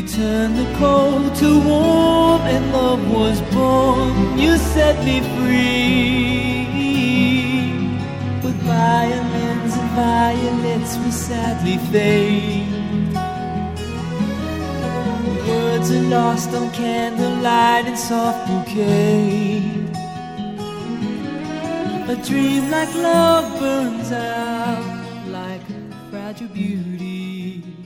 turned the cold to warm, and love was born. You set me free. With violins and violets we sadly fade. Words are lost on candlelight and soft bouquet. A dream like love burns out like fragile beauty.